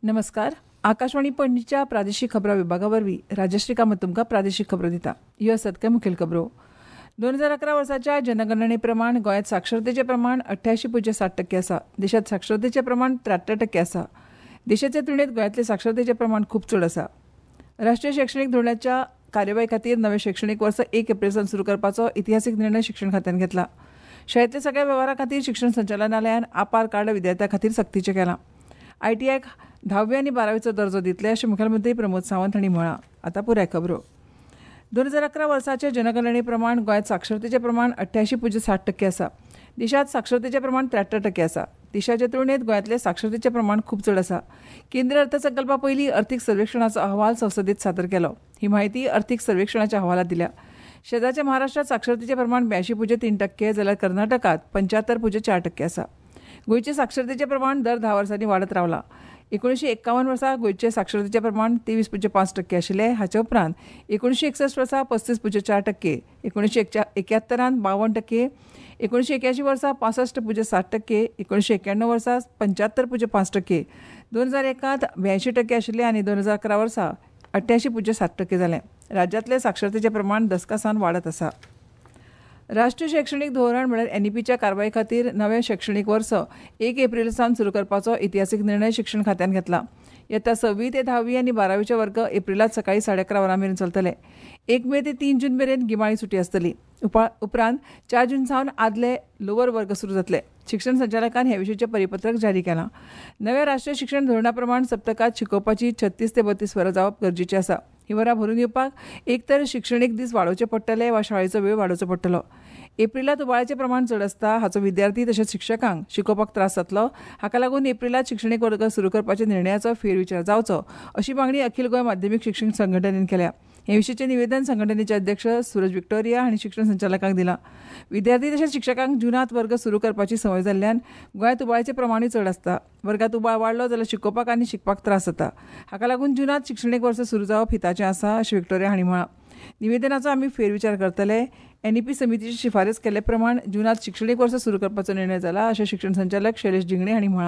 नमस्कार. आकाशवाणी पणजीच्या प्रादेशीक खबरां विभागावरवीं राजश्री कामत तुमकां प्रादेशीक खबरो दिता. ह्यो आसात कांय मुखेल खबरो. 2011 वर्साच्या जनगणने प्रमाण गोंयांत साक्षरतेचें प्रमाण 88.7% आसा. देशांत साक्षरतेचें प्रमाण 73% आसा. देशाचे तुळनेत गोंयांतले साक्षरतेचें प्रमाण खूब चड आसा. राष्ट्रीय शैक्षणीक धोरणाच्या कार्यवाही खातीर नवें शैक्षणीक वर्स 1 एप्रिलसावन सुरू करपाचो इतिहासीक निर्णय शिक्षण खात्यान घेतला. शाळेंतल्या सगळ्या वेव्हारा खातीर शिक्षण संचालनालयान आपार कार्ड विद्यार्थ्यां खातीर सक्तीचें केलां. आयटीआयक 10वी आनी 12वीचो दर्जो दितले अशें मुखेलमंत्री प्रमोद सावंत हांणी म्हळां. आतां पुराय खबरो. 2011 वर्साचे जनगणने प्रमाण गोंयांत साक्षरतेचें प्रमाण 88.7% आसा. देशांत साक्षरतेचें प्रमाण 73% आसा. देशाचे तुळनेत गोंयांतले साक्षरतेचें प्रमाण खूब चड आसा. केंद्रीय अर्थसंकल्पा पयलीं अर्थीक सर्वेक्षणाचो अहवाल संसदेत सादर केलो. ही म्हायती अर्थीक सर्वेक्षणाच्या अहवालांत दिल्या. शेजारच्या महाराष्ट्रांत साक्षरतेचें प्रमाण 82.3% जाल्यार कर्नाटकांत 75.4% आसा. गोंयचे साक्षरतेचें प्रमाण दर 10 वर्सांनी वाडत रावलां. 1951 वर्सा गोंयचे साक्षरतेचें प्रमाण 23.5% आशिल्लें. हाचे उपरांत 1961 वर्सा 35.4%, 1971 52%, 1981 वर्सा 65.7%, 1991 वर्सा 75.5%, 2001 82% आशिल्लें आनी 2011 वर्सा 88.7% जालें. राज्यांतलें साक्षरतेचें प्रमाण दशकासान वाडत आसा. राष्ट्रीय शैक्षणीक धोरण म्हळ्यार एनईपीच्या कारवाई खातीर नवें शैक्षणीक वर्स 1 एप्रिलसावन सुरू करपाचो इतिहासीक निर्णय शिक्षण खात्यान घेतला. येता 6वी ते 10वी आनी 12वीचे वर्ग एप्रिलांत सकाळीं 11:30 वरां मेरेन चलतले. 1 मे ते 3 जून मेरेन गिमाळी सुटी आसतली. उपरांत 4 जून सावन आदले लोवर वर्ग सुरू जातले. शिक्षण संचालकान हे विशींचें परिपत्रक जारी केलां. नव्या राष्ट्रीय शिक्षण धोरणा प्रमाण सप्तकांत शिकोवपाची 36 ते 32 वरां जावप गरजेचें आसा. ही वरां भरून येवपाक एक तर शिक्षणीक दीस वाडोवचे पडटले वा शाळेचो वेळ वाडोवचो पडटलो. एप्रिलांत उबाळ्याचें प्रमाण चड आसता. हाचो विद्यार्थी तशेंच शिक्षकांक शिकोवपाक त्रास जातलो. हाका लागून एप्रिलांत शिक्षणीक वर्ग सुरू करपाच्या निर्णयाचो फेरविचार जावचो अशी मागणी अखिल गोंय माध्यमीक शिक्षण संघटनेन केल्या. हे विशींचें निवेदन संघटनेचे अध्यक्ष सूरज विक्टोरिया हांणी शिक्षण संचालकांक दिलां. विद्यार्थी तशेंच शिक्षकांक जुनांत वर्ग सुरू करपाची संवय जाल्ल्यान गोंयांत उबाळ्याचें प्रमाणूय चड आसता. वर्गांत उबाळ वाडलो जाल्यार शिकोवपाक आनी शिकपाक त्रास जाता. हाका लागून जुनांत शिक्षणीक वर्स सुरू जावप हिताचें आसा अशें विक्टोरिया हांणी म्हळां. निवेदनाचो आमी फेरविचार करतले. एनईपी समितीची शिफारस केल्ले प्रमाण जुनांत शिक्षणीक वर्स सुरू करपाचो निर्णय जाला अशें शिक्षण संचालक शैलेश जिंगणे हांणी म्हळां.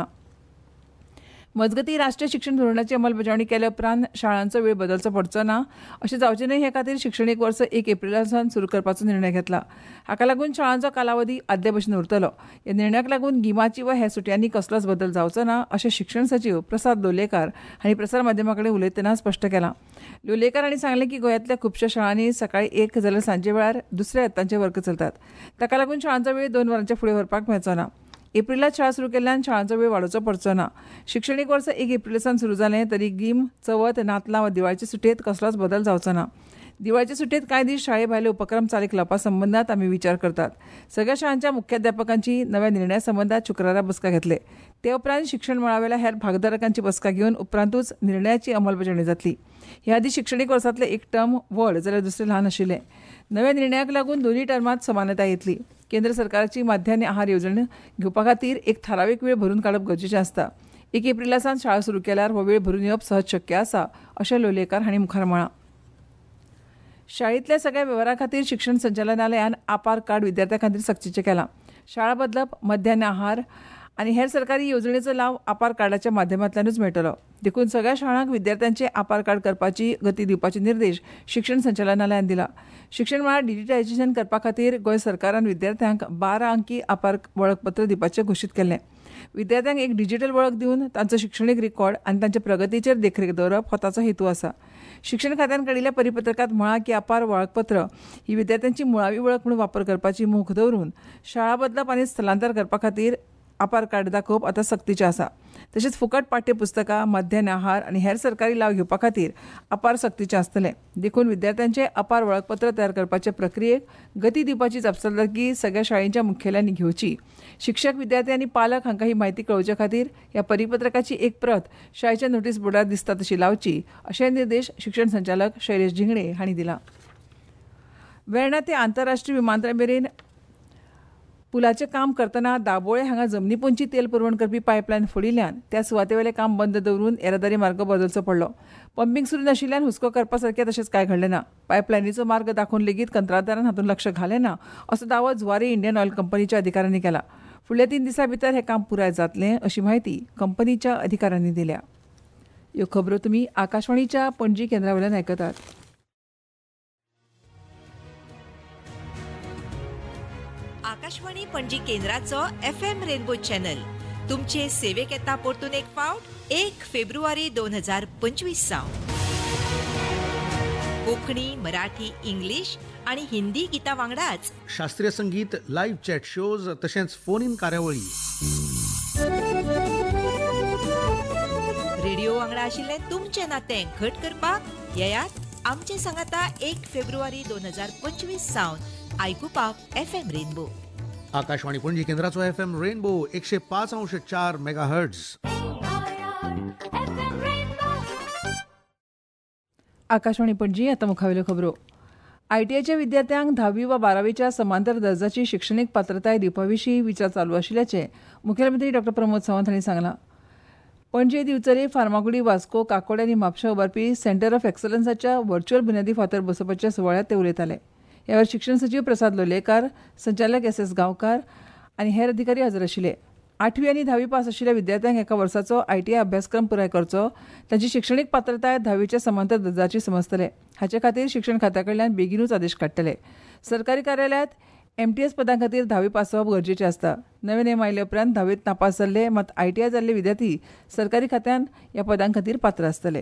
मजगतीं राष्ट्रीय शिक्षण धोरणाची अंमलबजावणी केल्या उपरांत शाळांचो वेळ बदलचो पडचो ना अशें जावचें न्हय हे खातीर शिक्षणीक वर्स 1 एप्रिलसावन सुरू करपाचो निर्णय घेतला. हाका लागून शाळांचो कालावधी आदले भशेन उरतलो. ह्या निर्णयाक लागून गिमाची वा ह्या सुटयांनी कसलोच बदल जावचो ना अशें शिक्षण सचिव प्रसाद लोलयेकार हांणी प्रसार माध्यमां कडेन उलयतना स्पश्ट केलां. लोलयेकार हांणी सांगलें की गोंयांतल्या खुबश्या शाळांनी सकाळीं 1 जाल्यार सांजे वेळार दुसऱ्या येत्तांचे वर्ग चलतात. ताका लागून शाळांचो वेळ 2 वरांच्या फुडें व्हरपाक मेळचो ना. एप्रिलांत शाळा सुरू केल्ल्यान शाळांचो वेळ वाडोवचो पडचो ना. शिक्षणीक वर्स 1 एप्रिलसावन सुरू जालें तरी गीम, चवथ, नातलां वा दिवाळीचे सुटयेंत कसलोच बदल जावचो ना. दिवाळीचे सुटयेंत कांय दीस शाळे भायले उपक्रम चालीक लावपा संबंदात आमी विचार करतात. सगळ्या शाळांच्या मुख्याध्यापकांची नव्या निर्णया संबंदात शुक्रारा बसका घेतले. ते उपरांत शिक्षण मळावेल्या हेर भागधारकांची बसका घेवन उपरांतूच निर्णयाची अंमलबजावणी जातली. ह्या आदी शिक्षणीक वर्सांतले एक टर्म व्हड जाल्यार दुसरें ल्हान आशिल्लें. नव्या निर्णयाक लागून दोनूय टर्मांत समानताय येतली. केंद्र सरकाराची माध्यान्ह आहार येवजण घेवपा खातीर एक थारावीक वेळ भरून काडप गरजेचें आसता. 1 एप्रिलसावन शाळा सुरू केल्यार हो वेळ भरून येवप सहज शक्य आसा अशें लोलयेकार हांणी मुखार म्हळां. शाळेंतल्या सगळ्या वेव्हारा खातीर शिक्षण संचालनालयान आपार कार्ड विद्यार्थ्यां खातीर सक्तीचें केलां. शाळा बदलप, मध्यान्ह आहार आनी हेर सरकारी येवजणेचो लाव आपार कार्डाच्या माध्यमांतल्यानूच मेळटलो. देखून सगळ्या शाळांक विद्यार्थ्यांचे आपार कार्ड करपाची गती दिवपाचे निर्देश शिक्षण संचालनालयान दिला. शिक्षण मळार डिजिटायझेशन करपा खातीर गोंय सरकारान विद्यार्थ्यांक 12 अंकी आपार वळखपत्र दिवपाचें घोशीत केल्लें. विद्यार्थ्यांक एक डिजिटल वळख दिवन तांचो शिक्षणीक रिकॉर्ड आनी तांच्या प्रगतीचेर देखरेख दवरप हो ताचो हेतू आसा. शिक्षण खात्यान काडिल्ल्या परिपत्रकांत म्हळां की आपार वळखपत्र ही विद्यार्थ्यांची मुळावी वळख म्हणून वापर करपाची मोख दवरून शाळा बदलप आनी स्थलांतर करपा खातीर आपार कार्ड दाखोवप आतां सक्तीचें आसा. तशेंच फुकट पाठ्यपुस्तकां, मध्यान्ह आहार आनी हेर सरकारी लाव घेवपा खातीर आपार सक्तीचें आसतलें. देखून विद्यार्थ्यांचे आपार वळखपत्र तयार करपाचे प्रक्रियेक गती दिवपाची जबाबदारी सगळ्या शाळेंच्या मुखेल्यांनी घेवची. शिक्षक, विद्यार्थी आनी पालक हांकां ही म्हायती कळोवचे खातीर ह्या परिपत्रकाची एक प्रत शाळेच्या नोटीस बोर्डार दिसता तशी लावची अशे निर्देश शिक्षण संचालक शैलेश जिंगणे हांणी दिला. वेर्णा ते आंतरराष्ट्रीय विमानतळ मेरेन पुलाचें काम करतना दाबोळे हांगा जमनीपोंची तेल पुरवण करपी पायपलायन फोडिल्ल्यान त्या सुवातेवेलें काम बंद दवरून येरादारी मार्ग बदलचो पडलो. पंपींग सुरू नाशिल्ल्यान हुस्को करपा सारकें तशेंच कांय घडलें ना. पायपलायनीचो मार्ग दाखोवन लेगीत कंत्राटदारान हातूंत लक्ष घालें ना असो दावो जुवारी इंडियन ऑयल कंपनीच्या अधिकाऱ्यांनी केला. फुडल्या 3 दिसां भितर हें काम पुराय जातलें अशी माहिती कंपनीच्या अधिकाऱ्यांनी दिल्या. ह्यो खबरो तुमी आकाशवाणीच्या पणजी केंद्रावयल्यान आयकतात. आकाशवाणी पणजी केंद्राचो FM रेनबो चॅनल तुमचे सेवेक येता परतून एक फावट 1 फेब्रुवारी 2025 सावन. कोंकणी, मराठी, इंग्लिश आणि हिंदी गितां वांगडाच शास्त्रीय संगीत, लाईव्ह चॅट शोज तशेंच फोन इन कार्यावळी. रेडिओ वांगडा आशिल्लें तुमचें नातें घट करपाक येयात आमचे सांगाता 1 फेब्रुवारी 2025 सावन आयकुपाक FM रेनबो. आकाशवाणी पणजी केंद्राचो FM rainbow 105.4 megahertz. Akashvani Panaji आता मुखावेल्यो खबरो. ITIच्या विद्यार्थ्यांक 10वी वा 12वीच्या समांतर दर्जाची शिक्षणीक पात्रताय दिवपा विशीं विचार चालू आशिल्ल्याचें मुखेलमंत्री डॉ. प्रमोद सावंत हांणी सांगलां. पणजे दिवचले फार्मागुडी, वास्को, काकोड आनी म्हापशा उबारपी सेंटर ऑफ एक्सलन्साच्या व्हर्च्युअल बुन्यादी फातर बसोवपाच्या सुवाळ्यात ते उलयताले. ह्या वेळार शिक्षण सचिव प्रसाद लोलयेकार, संचालक SS गांवकार आनी हेर अधिकारी हजर आशिल्ले. 8वी आनी 10वी पास आशिल्ल्या विद्यार्थ्यांक एका वर्साचो ITI अभ्यासक्रम पुराय करचो, तांची शिक्षणीक पात्रताय 10वीच्या समांतर दर्जाची समजतले. हाचे खातीर शिक्षण खात्या कडल्यान बेगीनूच आदेश काडटले. सरकारी कार्यालयांत MTS पदां खातीर 10वी पास जावप गरजेचें आसता. नवे नेम आयले उपरांत 10वीत नापास जाल्ले मात ITI जाल्ले विद्यार्थी सरकारी खात्यान ह्या पदां खातीर पात्र आसतले.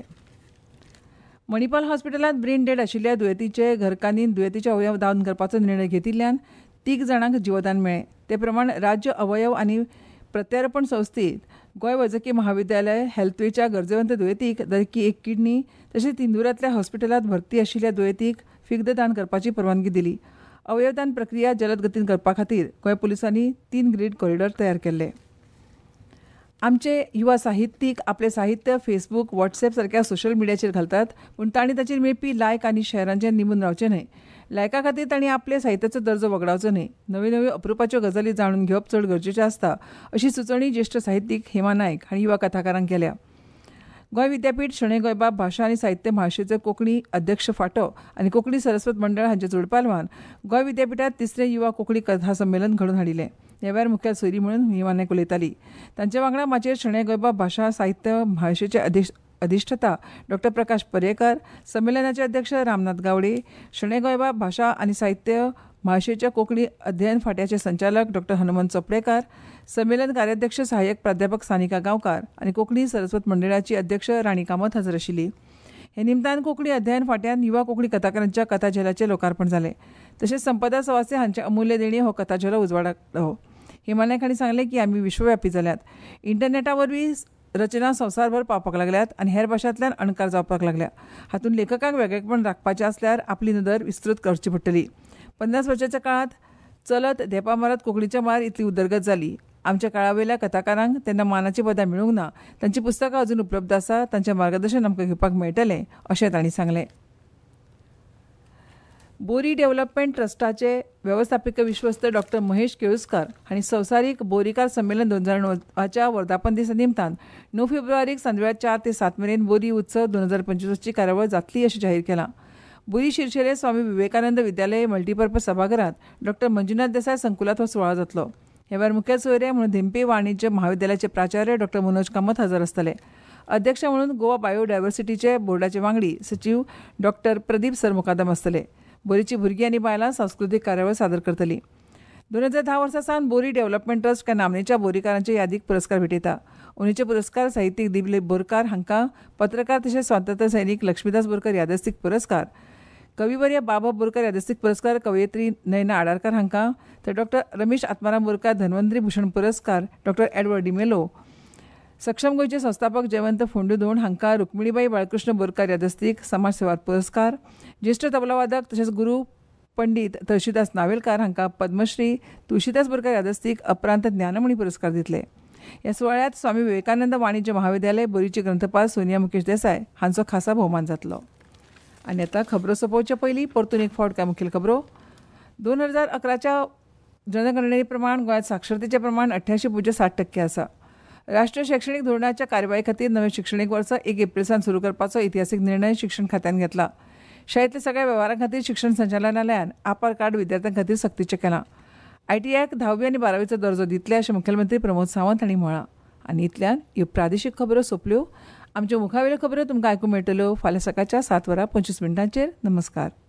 मणिपाल हॉस्पिटलांत ब्रेन डेड आशिल्ल्या दुयेंतीचे घरकान्नीन दुयेंतीचे अवयव दान करपाचो निर्णय घेतिल्ल्यान 3 जाणांक जीवदान मेळ्ळें. ते प्रमाण राज्य अवयव आनी प्रत्यारोपण संस्थेत गोंय वैजकी महाविद्यालय हेल्थवेच्या गरजेवंत दुयेंतीक दरकी 1 किडनी तशेंच इंदुरांतल्या हॉस्पिटलांत भरती आशिल्ल्या दुयेंतीक फिग्द दान करपाची परवानगी दिली. अवयवदान प्रक्रिया जलद गतीन करपा खातीर गोंय पुलिसांनी 3 ग्रीड कॉरिडॉर तयार केल्ले. आमचे युवा साहित्यीक आपले साहित्य फेसबूक, व्हॉट्सॲप सारक्या सोशल मिडियाचेर घालतात, पूण तांणी ताचेर मेळपी लायक आनी शेअरांचेर निमून रावचें न्हय. लायका खातीर तांणी आपले साहित्याचो दर्जो वगडावचो न्हय. नव्यो नव्यो अप्रुपाच्यो गजाली जाणून घेवप चड गरजेचें आसता, अशी सुचोवणी ज्येश्ठ साहित्यीक हेमा नायक हांणी युवा कथाकारांक केल्या. गोंय विद्यापीठ, शणै गोंयबाब भाशा आनी साहित्य महासंस्थेचे कोंकणी अध्यक्ष फांटो आनी कोंकणी सरस्वत मंडळ हांचे जोडपालवान गोंय विद्यापीठांत 3रे युवा कोंकणी कथा संमेलन घडोवन हाडिल्लें. ह्या वेळार मुखेल सोयरी म्हणून हेमा नायक उलयताली. तांचे वांगडा माचयेर शणै गोंयबाब भाशा साहित्य महासंस्थेचे अधिष्ठाता डॉ. प्रकाश पर्येकार, संमेलनाचे अध्यक्ष रामनाथ गावडे, शणै गोंयबाब भाशा आनी साहित्य महासंस्थेच्या कोंकणी अध्ययन फांट्याचे संचालक डॉ. हनुमंत चोपडेकार, संमेलन कार्याध्यक्ष सहाय्यक प्राध्यापक सानिका गांवकार आनी कोंकणी सरस्वत मंडळाची अध्यक्ष राणी कामत हजर आशिल्ली. हे निमतान कोंकणी अध्ययन फांट्यान युवा कोंकणी कथाकारांच्या कथा झेलाचें लोकार्पण जालें. तशेंच संपदा सवासे हांचे अमुल्य देणी हो कथा झेलो उजवाडाक लायलो. हेमा नायक हांणी सांगलें की आमी विश्वव्यापी जाल्यात. इंटरनेटा वरवीं रचना संवसारभर पावपाक लागल्यात आनी हेर भाशांतल्यान अणकार जावपाक लागल्या. हातूंत लेखकांक वेगळेपण राखपाचें आसल्यार आपली नदर विस्तृत करची पडटली. 50 वर्सांच्या काळांत चलत देपा मारत कोंकणीच्या मार इतली उदरगत जाली. आमच्या काळावयल्या कथाकारांक तेन्ना मानाची पदां मेळूंक ना. तांची पुस्तकां अजून उपलब्ध आसा. तांचें मार्गदर्शन आमकां घेवपाक मेळटलें अशें तांणी सांगलें. बोरी डेव्हलपमेंट ट्रस्टाचे वेवस्थापकीय विश्वस्त डॉ. महेश केळुस्कार हांणी संवसारीक बोरीकार संमेलन 2009च्या वर्धापन दिसा निमतान 9 फेब्रुवारीक सांजवेळा 4 ते 7 मेरेन बोरी उत्सव 2025 ची कार्यावळ जातली अशें जाहीर केलां. बोरी शिरशेले स्वामी विवेकानंद विद्यालय मल्टीपर्पज सभाघरांत डॉ. मंजुनाथ देसाय संकुलांत हो सुवाळो जातलो. ह्या वेळार मुखेल सोयरे म्हणून धेंपे वाणिज्य महाविद्यालयाचे प्राचार्य डॉ. मनोज कामत हजर आसतले. अध्यक्ष म्हणून गोवा बायोडायवर्सिटीचे बोर्डाचे वांगडी सचिव डॉ. प्रदीप सरमुकादम आसतले. बोरीची भुरगीं आनी बायलां सांस्कृतीक कार्यावळ सादर करतलीं. 2010 वर्सा सावन बोरी डेव्हलपमेंट ट्रस्ट ह्या नामनेच्या बोरीकारांच्या यादीक पुरस्कार भेटयता. अंदूचे पुरस्कार साहित्यीक दिलीप बोरकार हांकां, पत्रकार तशेंच स्वातंत्र्य सैनीक लक्ष्मीदास बोरकार यादस्तीक पुरस्कार, कविवर्य बाबा बोरकार यादस्तीक पुरस्कार कवयित्री नयना आडारकार हांकां, तर डॉ. रमेश आत्माराम बोरकार धन्वंतरी भूषण पुरस्कार डॉ. एडवर्ड डिमेलो, सक्षम गोंयचे संस्थापक जयवंत फोंडू हांकां रुक्मिणीबाई बाळकृष्ण बोरकार यादस्तीक समाज सेवा पुरस्कार, ज्येश्ठ तबलावादक तशेंच गुरू पंडित तुळशीदास नावेलकार हांकां पद्मश्री तुळशीदास बोरकार यादस्तीक अपरांत ज्ञानमणी पुरस्कार दितले. ह्या सुवाळ्यांत स्वामी विवेकानंद वाणिज्य महाविद्यालय बोरीची ग्रंथपाल सोनिया मुकेश देसाय हांचो खासा भोवमान जातलो. आनी आतां खबरो सोंपोवचे पयलीं परतून एक फावट काय मुखेल खबरो. 2011च्या जनगणने प्रमाण गोंयांत साक्षरतेचें प्रमाण 88.7% आसा. राष्ट्रीय शैक्षणीक धोरणाच्या कार्यवाही खातीर नवें शिक्षणीक वर्स 1 एप्रिलसान सुरू करपाचो इतिहासीक निर्णय शिक्षण खात्यान घेतला. शाळेंतल्या सगळ्या वेव्हारां खातीर शिक्षण संचालनालयान आधार कार्ड विद्यार्थ्यां खातीर सक्तीचें केलां. ITIक 10वी आनी 12वीचो दर्जो दितले अशें मुखेलमंत्री प्रमोद सावंत हांणी म्हळां. आनी इतल्यान ह्यो प्रादेशीक खबरो सोंपल्यो. आमच्यो मुखावेल्यो खबरो तुमकां आयकूंक मेळटल्यो फाल्यां सकाळच्या 7:25 नमस्कार.